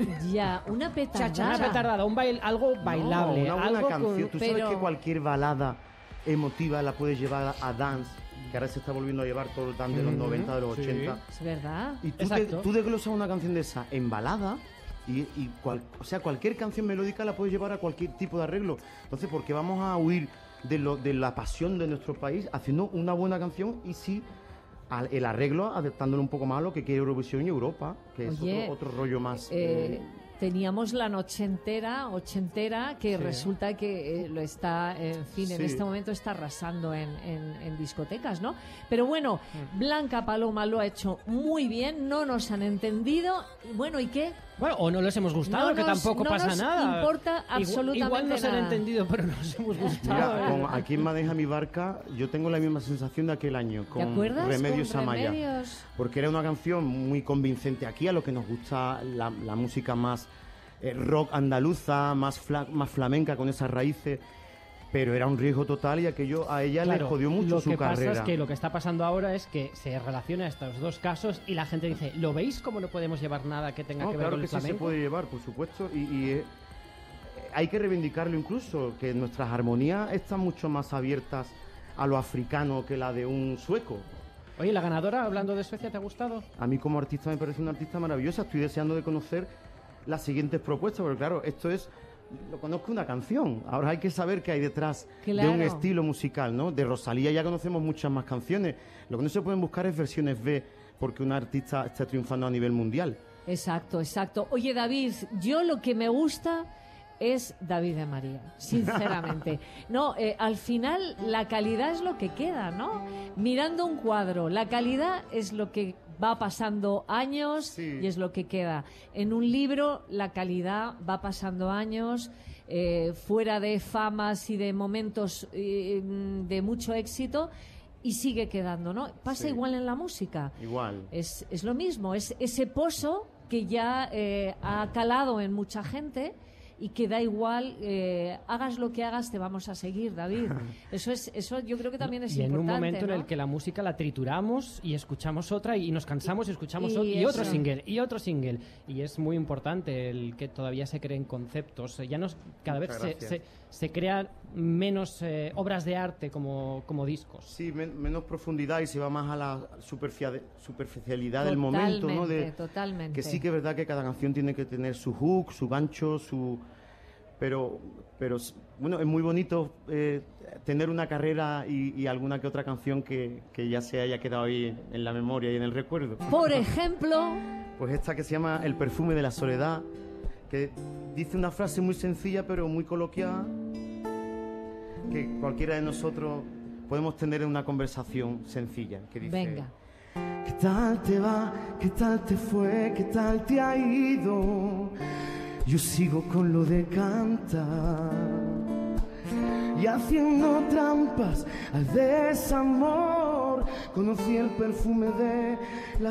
Ya, una petardada. Una petardada, un bail, algo bailable. No, una buena algo canción. Con... Tú pero... sabes que cualquier balada emotiva la puedes llevar a dance, que ahora se está volviendo a llevar todo el dance de los mm-hmm. noventa, de los sí. ochenta. Es verdad. Y tú, te, tú desglosas una canción de esa en balada y, y cual, o sea, cualquier canción melódica la puedes llevar a cualquier tipo de arreglo. Entonces, ¿por qué vamos a huir de, lo, de la pasión de nuestro país haciendo una buena canción y sí al, el arreglo adaptándolo un poco más a lo que quiere Eurovisión y Europa, que Oye, es otro, otro rollo más... Eh, eh, teníamos la noche entera, ochentera, que sí. resulta que eh, lo está, en fin, sí. en este momento está arrasando en, en, en discotecas, ¿no? Pero bueno, mm. Blanca Paloma lo ha hecho muy bien, no nos han entendido. Bueno, ¿y qué? Bueno, o no les hemos gustado, no que nos, tampoco no pasa nos nada. No importa absolutamente igual, igual no se han nada. entendido, pero nos hemos gustado. Mira, con A quién maneja mi barca, yo tengo la misma sensación de aquel año, con ¿Te acuerdas? Remedios con Amaya. Remedios. Porque era una canción muy convincente aquí, a lo que nos gusta la, la música más eh, rock andaluza, más, fla, más flamenca, con esas raíces. Pero era un riesgo total y aquello a ella claro, le jodió mucho su carrera. Lo que pasa es que lo que está pasando ahora es que se relaciona estos dos casos y la gente dice, ¿lo veis cómo no podemos llevar nada que tenga no, que ver claro con el que flamenco? Sí se puede llevar, por supuesto, y, y eh, hay que reivindicarlo incluso, que nuestras armonías están mucho más abiertas a lo africano que la de un sueco. Oye, ¿la ganadora, hablando de Suecia, te ha gustado? A mí como artista me parece una artista maravillosa, estoy deseando de conocer las siguientes propuestas, porque claro, esto es... Lo conozco una canción, ahora hay que saber qué hay detrás claro. de un estilo musical, ¿no? De Rosalía ya conocemos muchas más canciones, lo que no se pueden buscar es versiones B porque un artista está triunfando a nivel mundial. Exacto, exacto. Oye, David, yo lo que me gusta es David de María, sinceramente. No, eh, al final la calidad es lo que queda, ¿no? Mirando un cuadro, la calidad es lo que va pasando años sí. y es lo que queda. En un libro la calidad va pasando años, eh, fuera de famas y de momentos eh, de mucho éxito, y sigue quedando, ¿no? Pasa sí. igual en la música. Igual. Es, es lo mismo, es ese pozo que ya eh, ha calado en mucha gente y que da igual, eh, hagas lo que hagas, te vamos a seguir, David. Eso es, eso yo creo que también es y importante. Y en un momento ¿no? en el que la música la trituramos y escuchamos otra y nos cansamos y escuchamos y, otro, y otro eso. single y otro single. Y es muy importante el que todavía se creen conceptos. Ya nos, cada Muchas vez se, se, se crean menos eh, obras de arte como, como discos. Sí, men, menos profundidad y se va más a la superficialidad totalmente, del momento, ¿no? De, totalmente. Que sí que es verdad que cada canción tiene que tener su hook, su gancho, su... Pero, pero bueno, es muy bonito eh, tener una carrera y, y alguna que otra canción que, que ya se haya quedado ahí en la memoria y en el recuerdo. Por ejemplo... Pues esta que se llama El perfume de la soledad, que dice una frase muy sencilla pero muy coloquial, que cualquiera de nosotros podemos tener una conversación sencilla, que dice: Venga. ¿Qué tal te va? ¿Qué tal te fue? ¿Qué tal te ha ido? Yo sigo con lo de cantar y haciendo trampas al desamor. Conocí el perfume de la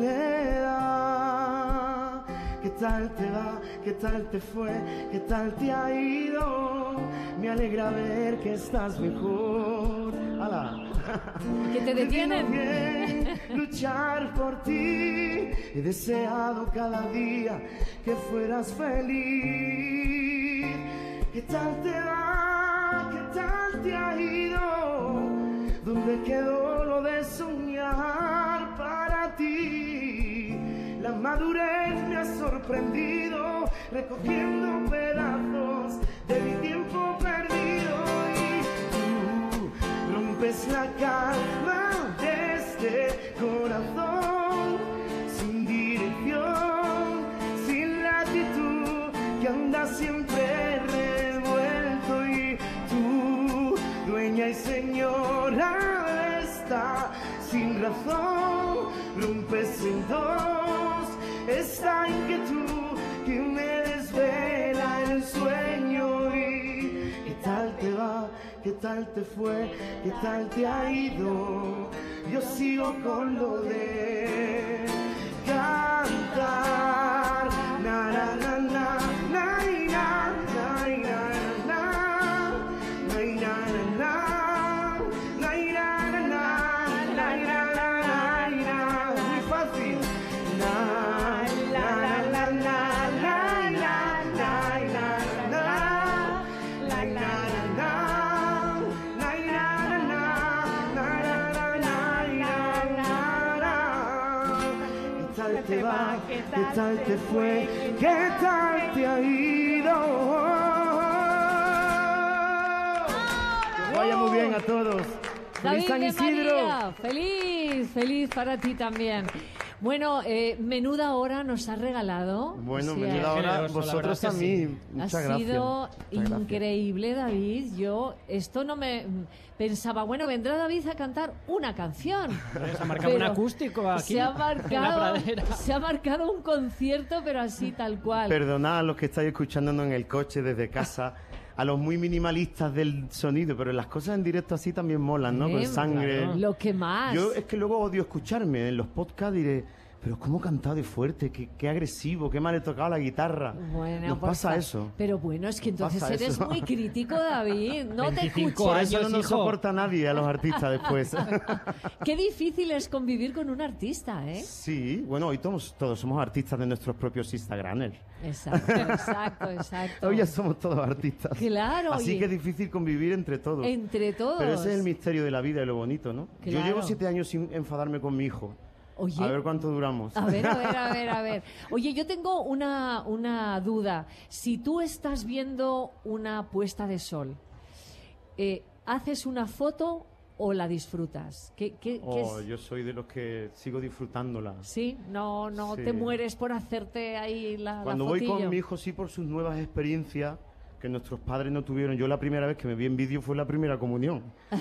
soledad. ¿Qué tal te va? ¿Qué tal te fue? ¿Qué tal te ha ido? Me alegra ver que estás mejor. ¡Hala! ¿Que te detienen? Me vino bien luchar por ti. He deseado cada día que fueras feliz. ¿Qué tal te va? ¿Qué tal te ha ido? ¿Dónde quedó lo de soñar para ti? La madurez me ha sorprendido, recogiendo pedazos de mi tiempo perdido. Y tú rompes la calma de este corazón, sin dirección, sin latitud, que anda siempre revuelto. Y tú, dueña y señora de esta sin razón, rompes en dos esta inquietud que me desvela el sueño. Y ¿qué tal te va? ¿Qué tal te fue? ¿Qué tal te ha ido? Yo sigo con lo de cantar. Na, na, na, na, na, na, na, na, na, na, muy fácil. Na, la, la, la, la, la, la, la, la, la, la, la, ¿qué tal te va? ¿Qué tal te fue? ¿Qué tal te ha ido? Que vaya muy bien a todos. ¡Feliz San David de Isidro! María, feliz, feliz para ti también. Bueno, eh, menuda hora nos has regalado. Bueno, O sea, menuda hora generoso, la vosotros verdad a que mí. sí. Muchas ha gracias. sido Muchas gracias. increíble, David. Yo esto no me pensaba, bueno, vendrá David a cantar una canción. Se ha marcado un Pero acústico aquí Se ha en la marcado, pradera. se ha marcado un concierto, pero así tal cual. Perdonad a los que estáis escuchándonos en el coche desde casa, a los muy minimalistas del sonido, pero las cosas en directo así también molan, ¿no? Con Eh, sangre. claro. Lo que más. Yo es que luego odio escucharme en los podcasts, diré, pero cómo he cantado de fuerte, qué, qué agresivo, qué mal he tocado la guitarra. Bueno, Nos por pasa fa- eso. Pero bueno, es que Nos entonces pasa eres eso. muy crítico, David. No te escucho. Por eso no nos soporta nadie a los artistas después. Qué difícil es convivir con un artista, ¿eh? Sí, bueno, hoy todos, todos somos artistas de nuestros propios Instagramers. Exacto, exacto, exacto. Hoy ya somos todos artistas. Claro, Así oye. que es difícil convivir entre todos. Entre todos. Pero ese es el misterio de la vida y lo bonito, ¿no? Yo Claro. llevo siete años sin enfadarme con mi hijo. Oye. A ver cuánto duramos. A ver, a ver, a ver, a ver. Oye, yo tengo una, una duda. Si tú estás viendo una puesta de sol, eh, ¿haces una foto o la disfrutas? ¿Qué, qué, qué Oh, es? yo soy de los que sigo disfrutándola. Sí, no, no Sí. te mueres por hacerte ahí la, la Cuando voy fotillo. con mi hijo, sí, por sus nuevas experiencias que nuestros padres no tuvieron. Yo la primera vez que me vi en vídeo fue la primera comunión.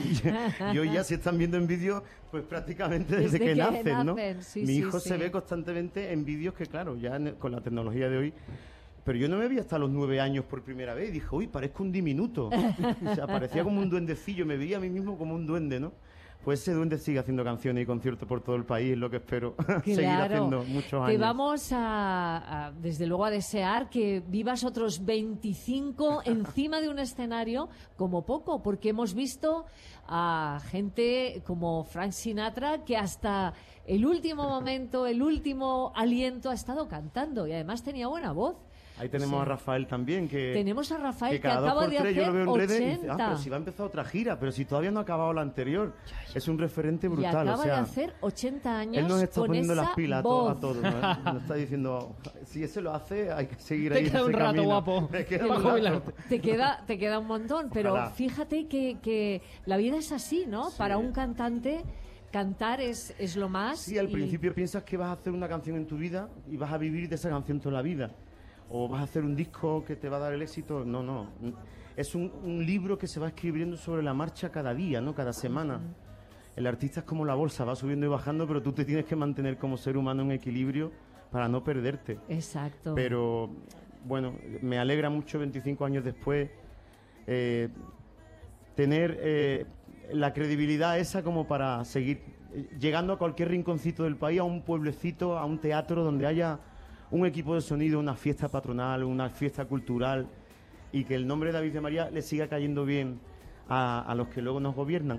Y hoy ya se están viendo en vídeo pues prácticamente desde, Desde que, que nacen, ¿no? nacen, sí, Mi sí, hijo sí. se ve constantemente en vídeos que, claro, ya en- con la tecnología de hoy... Pero yo no me vi hasta los nueve años por primera vez y dije, uy, parezco un diminuto. O sea, parecía como un duendecillo, me veía a mí mismo como un duende, ¿no? Pues ese duende sigue haciendo canciones y conciertos por todo el país, es lo que espero seguir Claro. haciendo muchos años. Te vamos a, a, desde luego, a desear que vivas otros veinticinco encima de un escenario como poco, porque hemos visto a gente como Frank Sinatra que hasta el último momento, el último aliento ha estado cantando y además tenía buena voz. Ahí tenemos Sí. a Rafael también, que... Tenemos a Rafael que, cada dos acaba por de tres yo hacer lo veo en redes y dice, ah, ochenta. pero si va a empezar otra gira, pero si todavía no ha acabado la anterior. Es un referente Y brutal, acaba o sea... de hacer ochenta años Él nos está con poniendo esa las pilas a, to- voz. a todos, ¿no? Nos está diciendo, si ese lo hace, hay que seguir Te ahí en queda un ese rato, camino. guapo. Me queda Para un rato. jubilarte. Te queda, te queda un montón, pero Ojalá. fíjate que, que la vida es así, ¿no? Para un cantante, cantar es, es lo más. Sí, al y- principio piensas que vas a hacer una canción en tu vida y vas a vivir de esa canción toda la vida. o vas a hacer un disco que te va a dar el éxito. No, no. Es un, un libro que se va escribiendo sobre la marcha cada día, ¿no? Cada semana. Uh-huh. El artista es como la bolsa, va subiendo y bajando, pero tú te tienes que mantener como ser humano en equilibrio para no perderte. Exacto. Pero, bueno, me alegra mucho veinticinco años después eh, tener eh, la credibilidad esa como para seguir eh, llegando a cualquier rinconcito del país, a un pueblecito, a un teatro donde haya un equipo de sonido, una fiesta patronal, una fiesta cultural, y que el nombre de David de María le siga cayendo bien a, a los que luego nos gobiernan.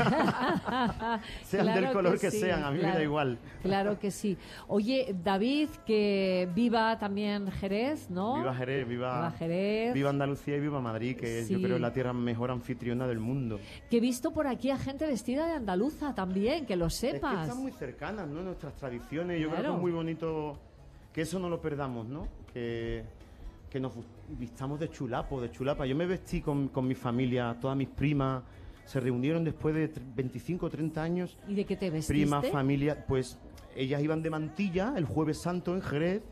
Sean claro del color que, que sí, sean, a mí claro, me da igual. Claro que sí. Oye, David, que viva también Jerez, ¿no? Viva Jerez, viva, viva Jerez. Viva Andalucía y viva Madrid, que Sí. yo creo es la tierra mejor anfitriona del mundo. Que he visto por aquí a gente vestida de andaluza también, que lo Es que sepas. están muy cercanas, ¿no? Nuestras tradiciones. Yo creo Claro. que es muy bonito que eso no lo perdamos, ¿no? Que, que nos vistamos de chulapo, de chulapa. Yo me vestí con, con mi familia, todas mis primas se reunieron después de veinticinco o treinta años. ¿Y de qué te vestiste? Prima, familia, pues ellas iban de mantilla el Jueves Santo en Jerez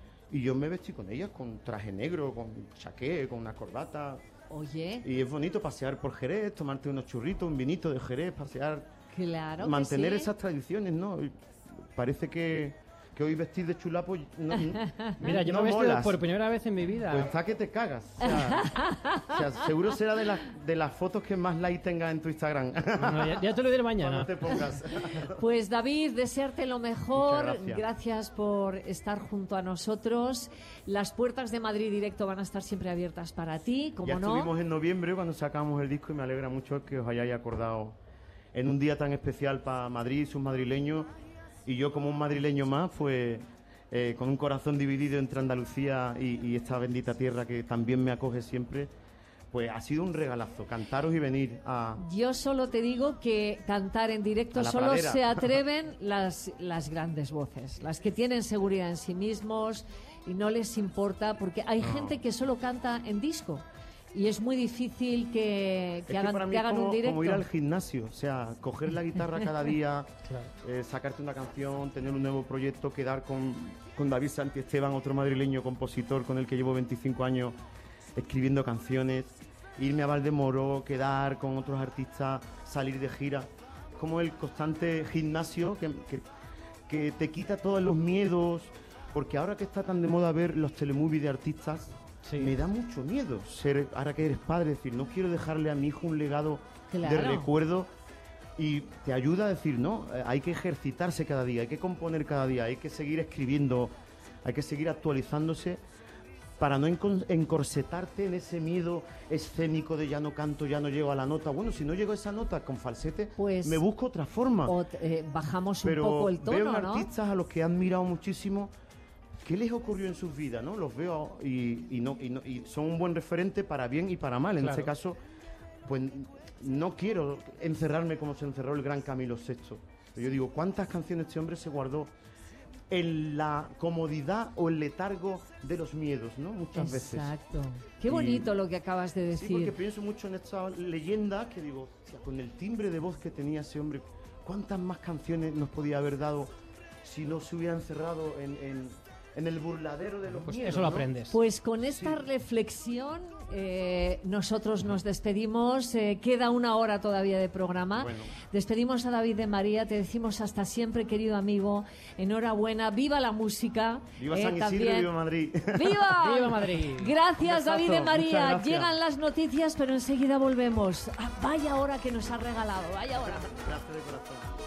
y yo me vestí con ellas con traje negro, con chaqué, con una corbata. Oye. Y es bonito pasear por Jerez, tomarte unos churritos, un vinito de Jerez, pasear, Claro que mantener sí. esas tradiciones, ¿no? Y parece que, que hoy vestir de chulapo no, Mira, yo no me he vestido molas. por primera vez en mi vida. Pues está que te cagas. O sea, o sea, seguro será de las de las fotos que más like tengas en tu Instagram. No, ya, ya te lo diré mañana. Cuando te pongas. Pues David, desearte lo mejor. Muchas gracias. Gracias por estar junto a nosotros. Las puertas de Madrid Directo van a estar siempre abiertas para ti, como Ya no. estuvimos en noviembre cuando sacamos el disco y me alegra mucho que os hayáis acordado en un día tan especial para Madrid, sus madrileños, y yo como un madrileño más, pues eh, con un corazón dividido entre Andalucía y, y esta bendita tierra que también me acoge siempre, pues ha sido un regalazo cantaros y venir a... Yo solo te digo que cantar en directo A la solo pradera. se atreven las, las grandes voces, las que tienen seguridad en sí mismos y no les importa, porque hay No. gente que solo canta en disco y es muy difícil que, Es que que hagan, para mí que es hagan como, un directo. como ir al gimnasio, o sea, coger la guitarra cada día, Claro. eh, sacarte una canción, tener un nuevo proyecto, quedar con, con David Santiesteban, otro madrileño compositor con el que llevo veinticinco años escribiendo canciones, irme a Valdemoro, quedar con otros artistas, salir de gira, como el constante gimnasio que, que, que te quita todos los miedos, porque ahora que está tan de moda ver los telemovies de artistas, Sí. me da mucho miedo ser, ahora que eres padre, decir, no quiero dejarle a mi hijo un legado de Claro. recuerdo, y te ayuda a decir, no, eh, hay que ejercitarse cada día, hay que componer cada día, hay que seguir escribiendo, hay que seguir actualizándose para no encon- encorsetarte en ese miedo escénico de ya no canto, ya no llego a la nota. Bueno, si no llego a esa nota con falsete, Pues- me busco otra forma. O eh, bajamos Pero un poco el veo tono, en ¿no? artistas a los que he admirado muchísimo. ¿Qué les ocurrió en sus vidas, no? Los veo y, y no, y, no- y son un buen referente para bien y para mal. En Claro. este caso, pues no quiero encerrarme como se encerró el gran Camilo sexto. Yo digo, ¿cuántas canciones este hombre se guardó en la comodidad o el letargo de los miedos, ¿no? Muchas veces. Exacto. Qué Y- bonito lo que acabas de Sí, porque decir. pienso mucho en esta leyenda que digo, hostia, con el timbre de voz que tenía ese hombre, ¿cuántas más canciones nos podía haber dado si no se hubiera encerrado en, en- en el burladero de los Pues miedos? eso lo ¿no? aprendes. Pues con esta Sí. reflexión eh, nosotros nos despedimos. Eh, queda una hora todavía de programa. Bueno. Despedimos a David de María. Te decimos hasta siempre, querido amigo. Enhorabuena. Viva la música. Viva eh, San Isidro también. y viva Madrid. ¡Viva! ¡Viva Madrid! Gracias, Un David de besazo, María. muchas gracias. Llegan las noticias, pero enseguida volvemos. Ah, vaya hora que nos ha regalado. Vaya hora. Gracias de corazón.